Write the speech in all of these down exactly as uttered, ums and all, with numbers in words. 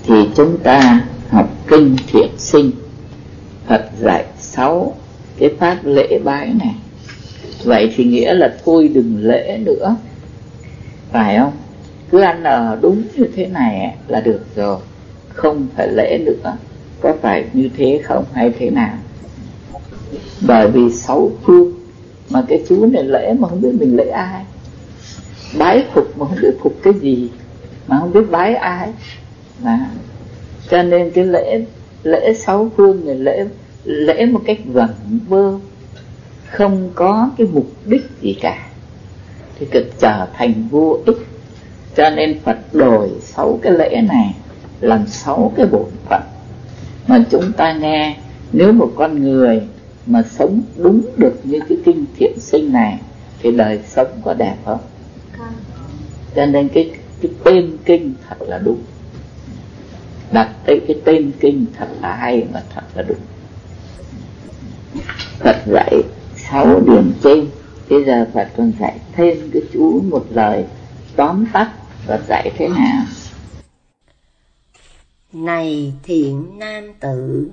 thì chúng ta học kinh Thiện Sinh, Phật dạy sáu cái pháp lễ bái này. Vậy thì nghĩa là thôi đừng lễ nữa, phải không? Cứ ăn ở đúng như thế này là được rồi, không phải lễ nữa. Có phải như thế không hay thế nào? Bởi vì sáu phương mà cái chú này lễ mà không biết mình lễ ai, bái phục mà không biết phục cái gì, mà không biết bái ai mà. Cho nên cái lễ lễ sáu phương này lễ lễ một cách vẩn vơ, không có cái mục đích gì cả, thì cực trở thành vô ích. Cho nên Phật đổi sáu cái lễ này làm sáu cái bổn phận mà chúng ta nghe. Nếu một con người mà sống đúng được như cái kinh Thiện Sinh này thì đời sống có đẹp không? Cho nên cái, cái tên kinh thật là đúng, đặt tới cái tên kinh thật là hay và thật là đúng. Phật dạy sáu điểm trên, bây giờ Phật còn dạy thêm cái chú một lời tóm tắt. Phật dạy thế nào? Này thiện nam tử,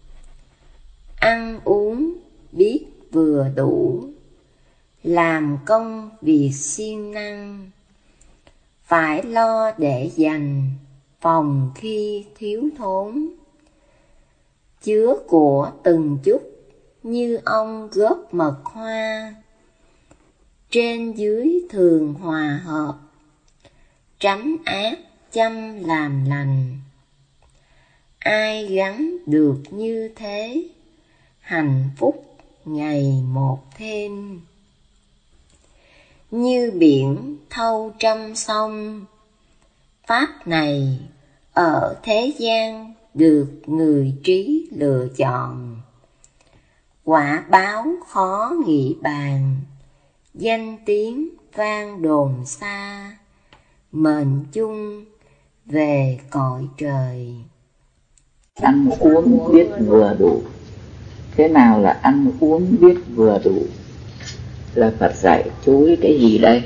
ăn uống biết vừa đủ, làm công việc siêng năng, phải lo để dành phòng khi thiếu thốn. Chứa của từng chút như ông góp mật hoa, trên dưới thường hòa hợp, tránh ác chăm làm lành. Ai gắn được như thế, hạnh phúc ngày một thêm. Như biển thâu trăm sông, pháp này ở thế gian được người trí lựa chọn. Quả báo khó nghĩ bàn, danh tiếng vang đồn xa, mệnh chung về cõi trời. Ăn uống biết vừa đủ. Thế nào là ăn uống biết vừa đủ? Là Phật dạy chú ý cái gì đây?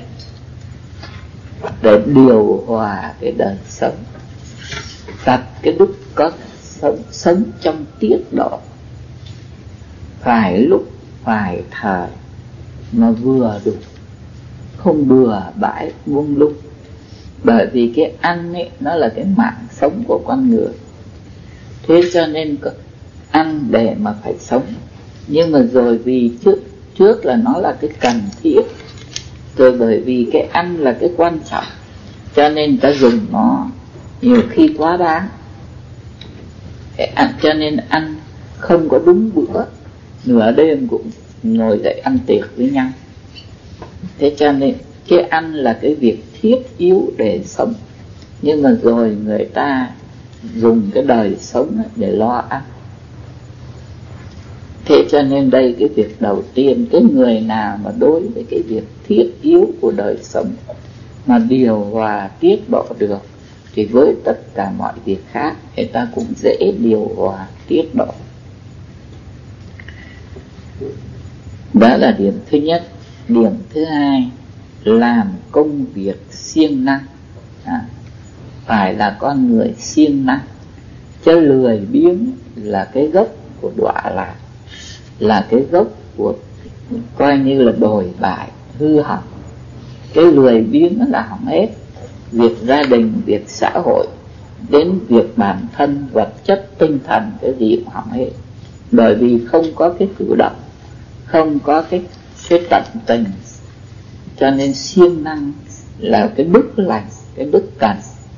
Để điều hòa cái đời sống, đặt cái đức có sống, sống trong tiết độ, phải lúc phải thời mà vừa đủ, không bừa bãi buông lung. Bởi vì cái ăn ấy, nó là cái mạng sống của con người. Thế cho nên ăn để mà phải sống. Nhưng mà rồi vì trước, trước là nó là cái cần thiết, rồi bởi vì cái ăn là cái quan trọng, cho nên ta dùng nó nhiều khi quá đáng. Cho nên ăn không có đúng bữa, nửa đêm cũng ngồi dậy ăn tiệc với nhau. Thế cho nên cái ăn là cái việc thiết yếu để sống. Nhưng mà rồi người ta dùng cái đời sống để lo ăn. Thế cho nên đây cái việc đầu tiên, cái người nào mà đối với cái việc thiết yếu của đời sống mà điều hòa tiết độ được, thì với tất cả mọi việc khác người ta cũng dễ điều hòa tiết độ. Đó là điểm thứ nhất. Điểm thứ hai, làm công việc siêng năng. à, Phải là con người siêng năng, chứ lười biếng là cái gốc của đọa lạc, là cái gốc của coi như là đồi bại, hư hỏng. Cái lười biếng nó là hỏng hết. Việc gia đình, việc xã hội, đến việc bản thân, vật chất, tinh thần, cái gì cũng hỏng hết. Bởi vì không có cái cử động, không có cái, cái tận tình. Cho nên siêng năng là cái đức lành, cái đức cần.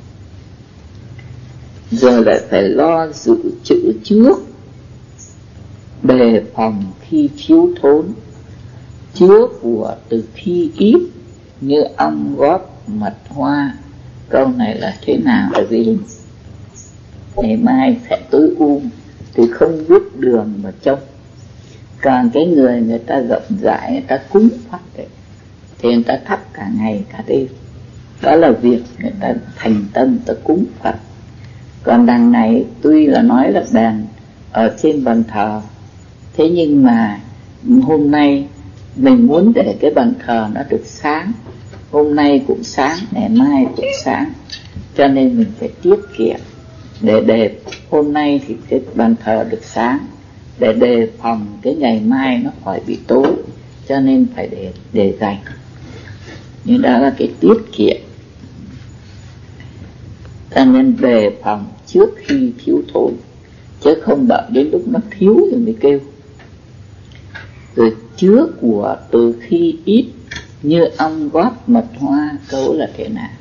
Rồi lại phải lo dự trữ trước, đề phòng khi thiếu thốn, chứa của từ khi ít, như ong góp mật hoa. Câu này là thế nào? Là vì ngày mai sẽ tối um thì không biết đường mà trông. Còn cái người người ta rộng rãi, người ta cúng Phật ấy, thì người ta thắp cả ngày cả đêm. Đó là việc người ta thành tâm ta cúng Phật. Còn đằng này tuy là nói là đàn ở trên bàn thờ, thế nhưng mà hôm nay mình muốn để cái bàn thờ nó được sáng, hôm nay cũng sáng, ngày mai cũng sáng, cho nên mình phải tiết kiệm. để đề hôm nay thì cái bàn thờ được sáng, để đề phòng cái ngày mai nó khỏi bị tối, cho nên phải để để dành. Nhưng đó là cái tiết kiệm, cho nên đề phòng trước khi thiếu thốn, chứ không đợi đến lúc nó thiếu rồi mới kêu. Rồi chứa của từ khi ít, như ong góp mật hoa, câu là thế nào?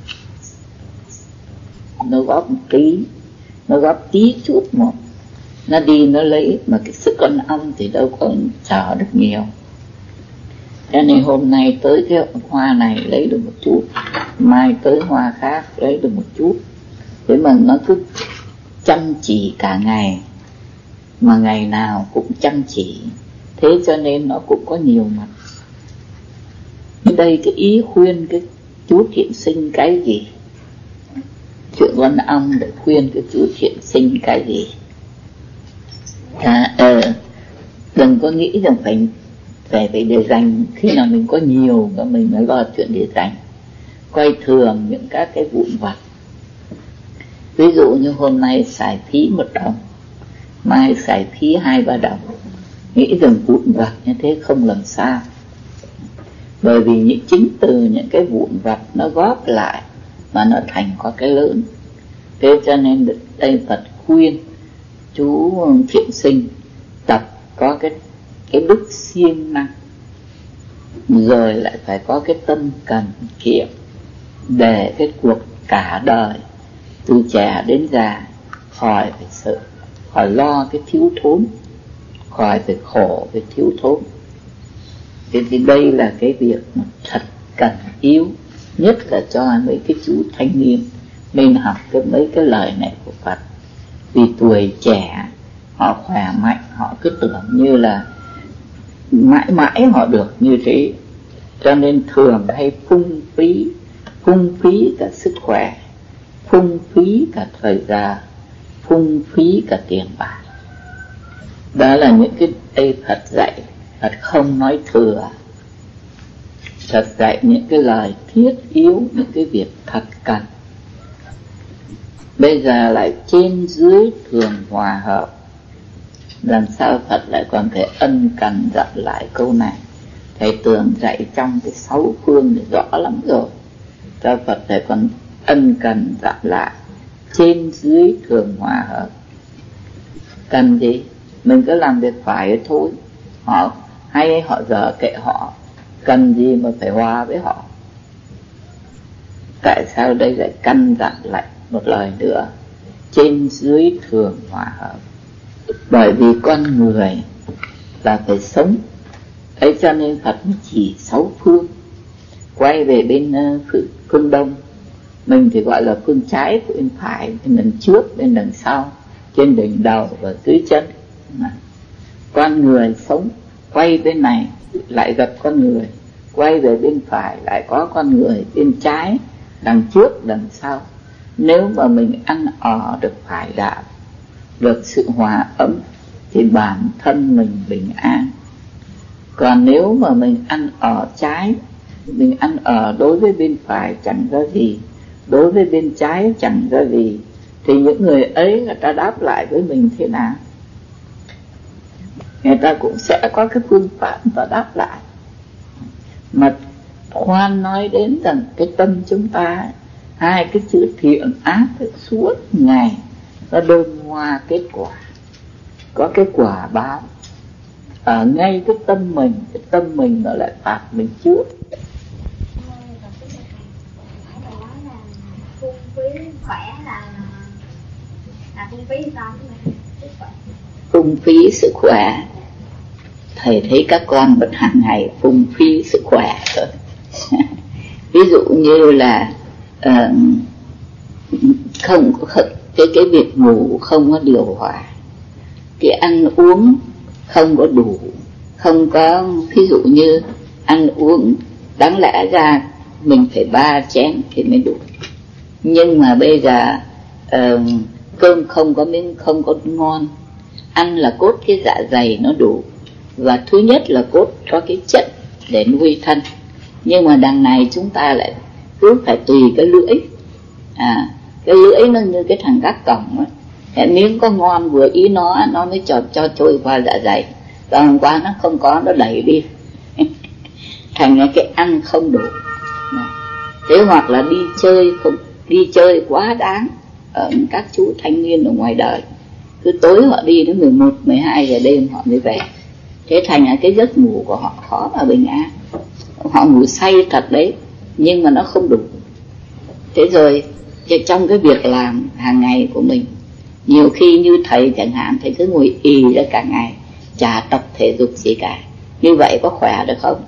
Nó góp một tí, nó góp tí chút một, nó đi nó lấy, mà cái sức con ong thì đâu có chờ được nhiều. Cho nên hôm nay tới cái hoa này lấy được một chút, mai tới hoa khác lấy được một chút. Thế mà nó cứ chăm chỉ cả ngày, mà ngày nào cũng chăm chỉ, thế cho nên nó cũng có nhiều mặt. Đây cái ý khuyên cái chú Thiện Sinh cái gì? Chuyện Văn Ong để khuyên cái chú Thiện Sinh cái gì? À, ờ, đừng có nghĩ rằng phải phải phải để dành, khi nào mình có nhiều và mình mới lo chuyện để dành. Quay thường những các cái vụn vặt. Ví dụ như hôm nay xài phí một đồng, mai xài phí hai ba đồng, nghĩ rằng vụn vặt như thế không làm sao. Bởi vì những chính từ những cái vụn vặt nó góp lại mà nó thành có cái lớn. Thế cho nên đây Phật khuyên chú Thiện Sinh tập có cái cái đức siêng năng, rồi lại phải có cái tâm cần kiệm, để cái cuộc cả đời từ trẻ đến già khỏi phải sợ, khỏi lo cái thiếu thốn, khỏi phải khổ về thiếu thốn. Thế thì đây là cái việc mà thật cần yếu, nhất là cho mấy cái chú thanh niên nên học cái mấy cái lời này của Phật. Vì tuổi trẻ họ khỏe mạnh, họ cứ tưởng như là mãi mãi họ được như thế, cho nên thường hay phung phí, phung phí cả sức khỏe, phung phí cả thời gian, phung phí cả tiền bạc. Đó là những cái đây Phật dạy, Phật không nói thừa. Phật dạy những cái lời thiết yếu, những cái việc thật cần. Bây giờ lại trên dưới thường hòa hợp, làm sao Phật lại còn phải ân cần dặn lại câu này? Thầy tưởng dạy trong cái sáu phương thì rõ lắm rồi, cho Phật thầy còn ân cần dặn lại trên dưới thường hòa hợp. Cần gì? Mình cứ làm việc phải thôi, họ hay họ dở kệ họ, cần gì mà phải hòa với họ? Tại sao đây lại căn dặn lại một lời nữa, trên dưới thường hòa hợp? Bởi vì con người là phải sống ấy, cho nên Phật chỉ sáu phương. Quay về bên uh, phương Đông, mình thì gọi là phương trái, phương phải, bên đằng trước, bên đằng sau, trên đỉnh đầu và dưới chân. Con người sống, quay bên này lại gặp con người, quay về bên phải lại có con người, bên trái, đằng trước, đằng sau. Nếu mà mình ăn ở được phải đạo, được sự hòa ấm, thì bản thân mình bình an. Còn nếu mà mình ăn ở trái, mình ăn ở đối với bên phải chẳng ra gì, đối với bên trái chẳng ra gì, thì những người ấy người ta đáp lại với mình thế nào? Người ta cũng sẽ có cái phương pháp và đáp lại. Mà khoan nói đến rằng cái tâm chúng ta, hai cái chữ thiện ác suốt ngày nó đơm hoa kết quả, có cái quả báo ở ngay cái tâm mình. Cái tâm mình nó lại phạt mình trước. Phung phí khỏe là là phung phí sao? Phung phí sức khỏe, thầy thấy các con vẫn hàng ngày phung phí sức khỏe rồi. Ví dụ như là uh, không có cái cái việc ngủ không có điều hòa, cái ăn uống không có đủ, không có, ví dụ như ăn uống đáng lẽ ra mình phải ba chén thì mới đủ, nhưng mà bây giờ uh, cơm không có miếng không có ngon, ăn là cốt cái dạ dày nó đủ, và thứ nhất là cốt có cái chất để nuôi thân, nhưng mà đằng này chúng ta lại cứ phải tùy cái lưỡi, à cái lưỡi nó như cái thằng gác cổng ấy, Miếng có ngon vừa ý nó, nó mới cho, cho trôi qua dạ dày. Còn hôm qua nó không có, nó đẩy đi. Thành ra cái ăn không đủ. Thế hoặc là đi chơi không, đi chơi quá đáng. Ở các chú thanh niên ở ngoài đời, cứ tối họ đi đến mười một, mười hai giờ đêm họ mới về. Thế thành ra cái giấc ngủ của họ khó mà bình an. Họ ngủ say thật đấy, nhưng mà nó không đủ. Thế rồi trong cái việc làm hàng ngày của mình, nhiều khi như thầy chẳng hạn, thầy cứ ngồi ì ra cả ngày, chả tập thể dục gì cả. Như vậy có khỏe được không?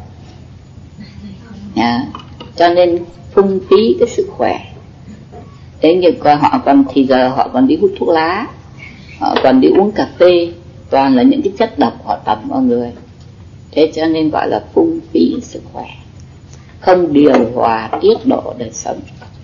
À, cho nên phung phí cái sức khỏe. Thế nhưng họ còn thì giờ họ còn đi hút thuốc lá, họ còn đi uống cà phê, toàn là những cái chất độc họ tẩm vào người. Thế cho nên gọi là phung phí sức khỏe, không điều hòa tiết độ đời sống.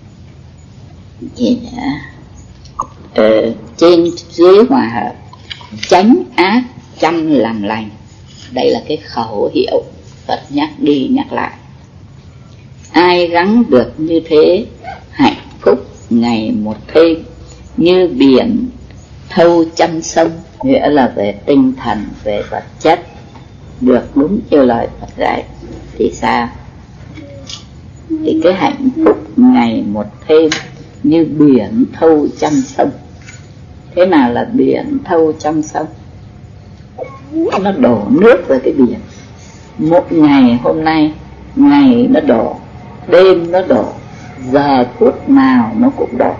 Gì nữa? Ờ, trên dưới hòa hợp, tránh ác chăm làm lành. Đây là cái khẩu hiệu Phật nhắc đi nhắc lại. Ai gắng được như thế, hạnh phúc ngày một thêm, như biển thâu trăm sông. Nghĩa là về tinh thần, về vật chất, được đúng như lời Phật dạy thì sao? Thì cái hạnh phúc ngày một thêm, như biển thâu trăm sông. Thế nào là biển thâu trăm sông? Nó đổ nước vào cái biển. Một ngày hôm nay, ngày nó đổ, đêm nó đổ, giờ phút nào nó cũng đổ.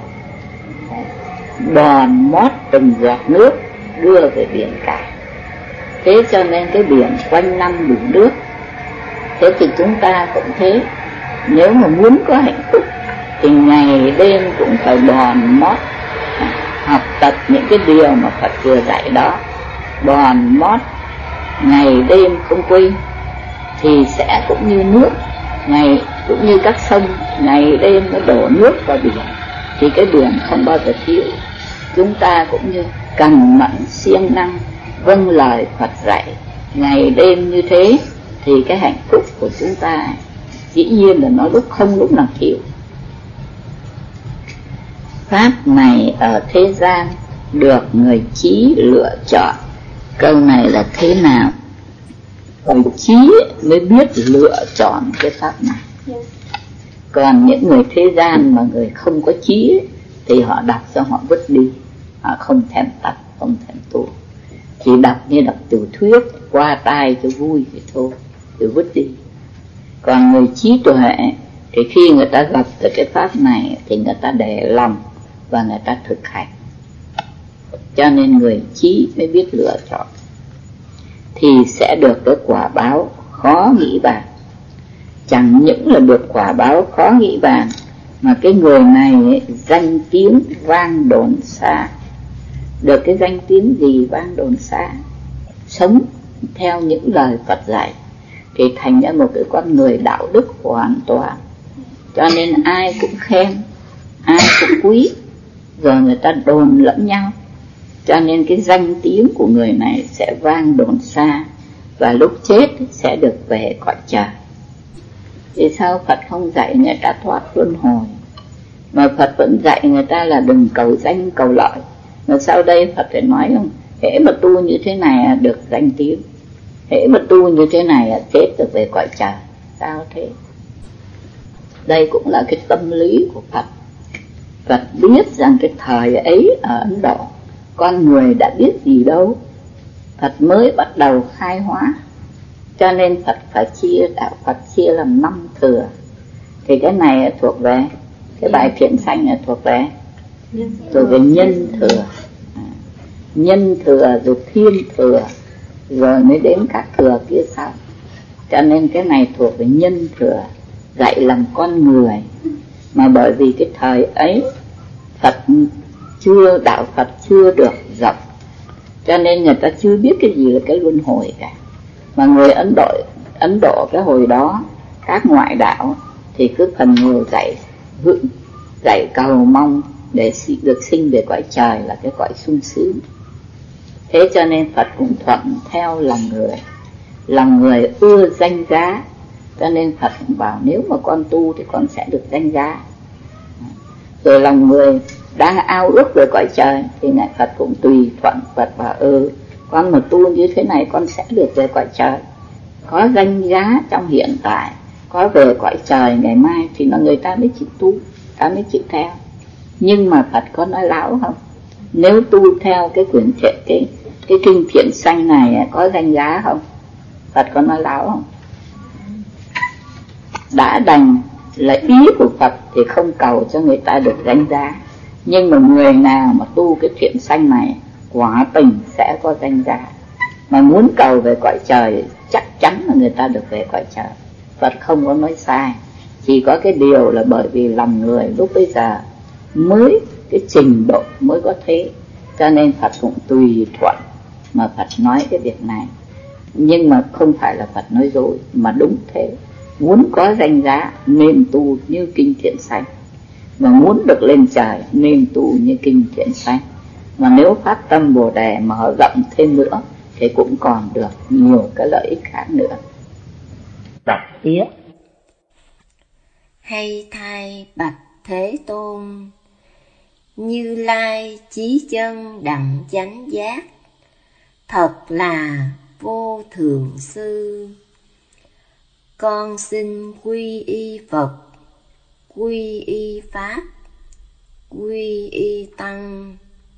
Đòn mót từng giọt nước đưa về biển cả. Thế cho nên cái biển quanh năm đủ nước. Thế thì chúng ta cũng thế. Nếu mà muốn có hạnh phúc thì ngày đêm cũng phải đòn mót, học tập những cái điều mà Phật vừa dạy đó. Đòn mót ngày đêm không quên, thì sẽ cũng như nước, ngày cũng như các sông, ngày đêm nó đổ nước vào biển, thì cái biển không bao giờ thiếu. Chúng ta cũng như cần mẫn siêng năng vâng lời Phật dạy ngày đêm như thế, thì cái hạnh phúc của chúng ta dĩ nhiên là nó lúc không lúc nào thiếu. Pháp này ở thế gian được người trí lựa chọn. Câu này là thế nào? Người trí mới biết lựa chọn cái pháp này. Còn những người thế gian mà người không có trí thì họ đọc cho họ vứt đi, họ không thèm tập, không thèm tu, chỉ đọc như đọc tiểu thuyết qua tai cho vui thì thôi, thì vứt đi. Còn người trí tuệ thì khi người ta gặp được cái pháp này thì người ta để lòng và người ta thực hành. Cho nên người trí mới biết lựa chọn, thì sẽ được cái quả báo khó nghĩ bàn. Chẳng những là được quả báo khó nghĩ bàn, mà cái người này ấy, danh tiếng vang đồn xa. Được cái danh tiếng gì vang đồn xa? Sống theo những lời Phật dạy thì thành ra một cái con người đạo đức hoàn toàn. Cho nên ai cũng khen, ai cũng quý, rồi người ta đồn lẫn nhau. Cho nên cái danh tiếng của người này sẽ vang đồn xa, và lúc chết sẽ được về cõi trời. Vì sao Phật không dạy người ta thoát luân hồi, mà Phật vẫn dạy người ta là đừng cầu danh cầu lợi? Mà sau đây Phật phải nói không, hễ mà tu như thế này được danh tiếng, hễ mà tu như thế này chết được về cõi trời. Sao thế? Đây cũng là cái tâm lý của Phật. Phật biết rằng cái thời ấy ở Ấn Độ con người đã biết gì đâu, Phật mới bắt đầu khai hóa. Cho nên Phật phải chia, đạo Phật chia làm năm thừa. Thì cái này thuộc về, cái bài thiện sanh này thuộc về thuộc về nhân thừa. Nhân thừa rồi thiên thừa, rồi mới đến các thừa kia sau. Cho nên cái này thuộc về nhân thừa, dạy làm con người. Mà bởi vì cái thời ấy Phật chưa, đạo Phật chưa được rộng, cho nên người ta chưa biết cái gì là cái luân hồi cả. Mà người Ấn Độ, Ấn Độ cái hồi đó, các ngoại đạo thì cứ phần nhiều dạy dạy cầu mong để được sinh về cõi trời, là cái cõi sung sướng. Thế cho nên Phật cũng thuận theo lòng người. Lòng người ưa danh giá, cho nên Phật cũng bảo nếu mà con tu thì con sẽ được danh giá. rồi lòng người đang ao ước về cõi trời thì Ngài Phật cũng tùy thuận. Phật bảo ừ, con mà tu như thế này con sẽ được về cõi trời, có danh giá trong hiện tại, có về cõi trời ngày mai thì là người ta mới chịu tu, ta mới chịu theo. Nhưng mà Phật có nói láo không? Nếu tu theo cái quyển thiện, cái cái kinh Thiện Sanh này có danh giá không? Phật có nói láo không? Đã đành là ý của Phật thì không cầu cho người ta được danh giá, nhưng mà người nào mà tu cái Thiện Sanh này quả tình sẽ có danh giá. Mà muốn cầu về cõi trời chắc chắn là người ta được về cõi trời. Phật không có nói sai, chỉ có cái điều là bởi vì lòng người lúc bây giờ mới cái trình độ mới có thế, cho nên Phật cũng tùy thuận mà Phật nói cái việc này. Nhưng mà không phải là Phật nói dối, mà đúng thế. Muốn có danh giá nên tu như kinh Thiện Sanh, mà muốn được lên trời nên tu như kinh Thiện Sanh. Mà nếu phát tâm Bồ Đề mà họ rộng thêm nữa thì cũng còn được nhiều cái lợi ích khác nữa. Đọc tiếp. Hay thay bạch Thế Tôn, Như Lai chí chân đặng chánh giác, thật là vô thượng sư. Con xin quy y Phật, quy y Pháp, quy y Tăng.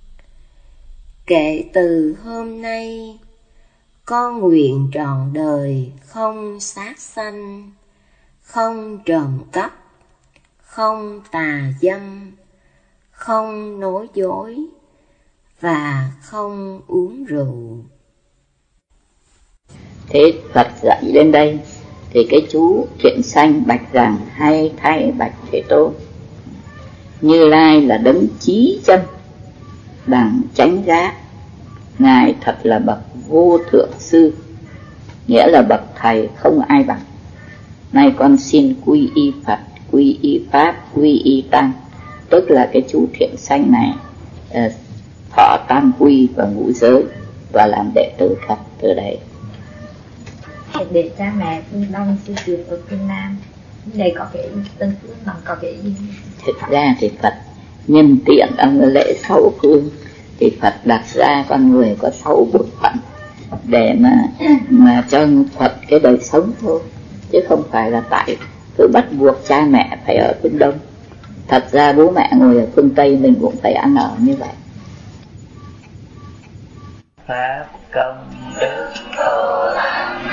Kể từ hôm nay, con nguyện trọn đời không sát sanh, không trộm cắp, không tà dâm, không nói dối và không uống rượu. Thế Phật dạy đến đây thì cái chú Thiện Sanh bạch rằng: hay thay bạch Thế Tôn, Như Lai là đấng chí chân đẳng chánh giác, Ngài thật là bậc vô thượng sư, nghĩa là bậc thầy không ai bằng. Nay con xin quy y Phật, quy y Pháp, quy y Tăng. Tức là cái chú Thiện Sanh này uh, thọ tam quy và ngũ giới và làm đệ tử Phật từ đấy. Để cha mẹ phương Đông sư truyền ở phương Nam, đây có cái tân phương bằng có cái gì? Thực ra thì Phật nhân tiện ông lễ sáu phương thì Phật đặt ra con người có sáu bổn phận để mà mà cho Phật cái đời sống thôi, chứ không phải là tại cứ bắt buộc cha mẹ phải ở phương Đông. Thật ra bố mẹ ngồi ở phương Tây mình cũng phải ăn ở như vậy. Pháp công đức Phổ